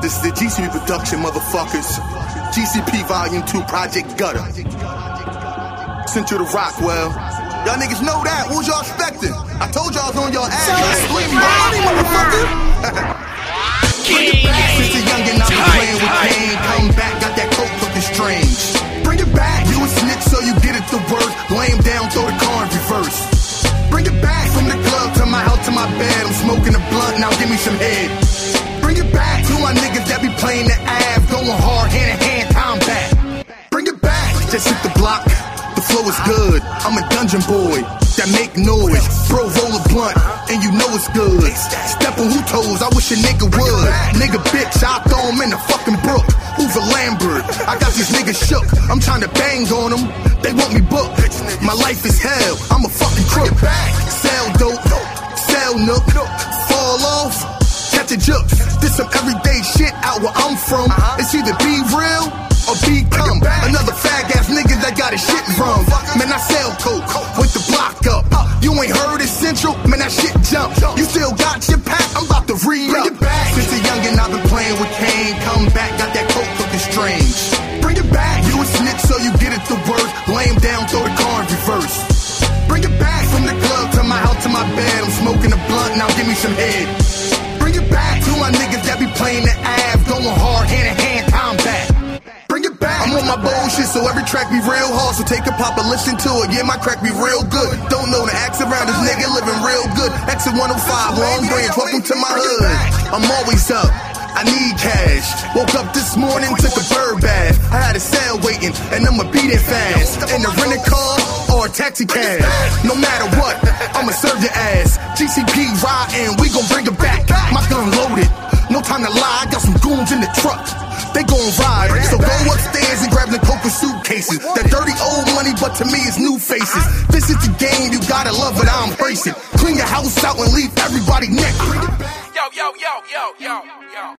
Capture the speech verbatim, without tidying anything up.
This is the G C P production, motherfuckers. G C P Volume two, Project Gutter. Sent you to Rockwell. Y'all niggas know that. What was y'all expecting? I told y'all I was on your ass. So Slim body, motherfucker. Bring it back. Since a youngin' I was playing with Kane. Come back, got that coke looking strange. Bring it back. You a snitch, so you get it the word. Lay him down, throw the car in reverse. Bring it back. From the club to my house to my bed. I'm smoking a blunt, now give me some head. Bring it back to my niggas that be playing the Av, going hard, hand in hand, time back. Bring it back, just hit the block, the flow is good. I'm a dungeon boy that make noise. Bro, roll a blunt, and you know it's good. Step on who toes, I wish a nigga would. Nigga bitch, I throw him in the fucking brook. Hoover Lambert, I got these niggas shook. I'm trying to bang on them, they want me booked. My life is hell, I'm a fucking crook. Sell dope, sell nook, fall off. Catch a juke. This some everyday shit out where I'm from. It's either be real or be come. Another fag ass nigga that got his shit wrong. Man, I sell coke with the block up. You ain't heard it Central? Man, that shit jump. You still got your pack? I'm about to re-up. Since a youngin' I've been playing with Kane. Come back, got that coke looking strange. Bring it back. You a snitch, so you get it the word. Lay him down, throw the car in reverse. Bring it back. From the club to my house to my bed. I'm smoking a blunt, now give me some head. Bring it back to my niggas that be playing the Av, going hard, hand in hand, time back. Bring it back. I'm on my bullshit, so every track be real hard. So take a pop and listen to it. Yeah, my crack be real good. Don't know the acts around this nigga living real good. Exit one oh five, Long Branch, welcome to my hood. I'm always up. I need cash. Woke up this morning, took a bird bath. I had a sale waiting, and I'ma beat it fast. In a rented car or a taxi cab. No matter what, I'ma serve your ass. G C P riding, we gon' bring it back. My gun loaded, no time to lie. Got some goons in the truck, they gon' ride. So go upstairs and grab the coke and suitcases. That dirty old money, but to me it's new faces. This is the game, you gotta love it, I embrace it. Clean your house out and leave everybody naked. Yo, yo, yo, yo, yo, yo.